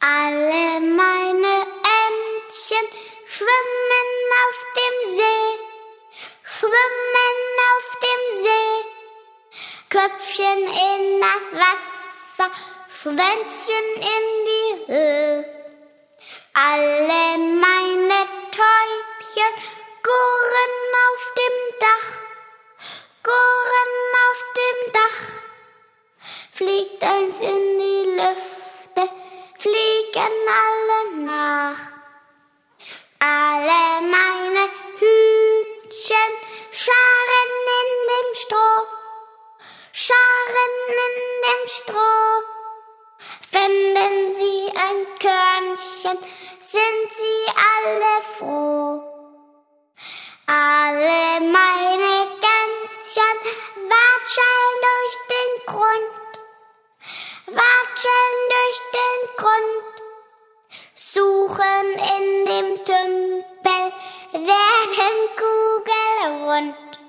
Alle meine Entchen schwimmen auf dem See, schwimmen auf dem See. Köpfchen in das Wasser, Schwänzchen in die Höhe. Alle meine Täubchen gurren auf dem Dach, gurren auf dem Dach. Fliegt eins in die Lüfte, fliegen alle nach. Alle meine Hühnchen scharen in dem Stroh, scharen in dem Stroh. Finden sie ein Körnchen, sind sie alle froh. Alle meine Gänschen watscheln durch den Grund, watscheln durch den Grund, suchen in dem Tümpel, werden kugelrund.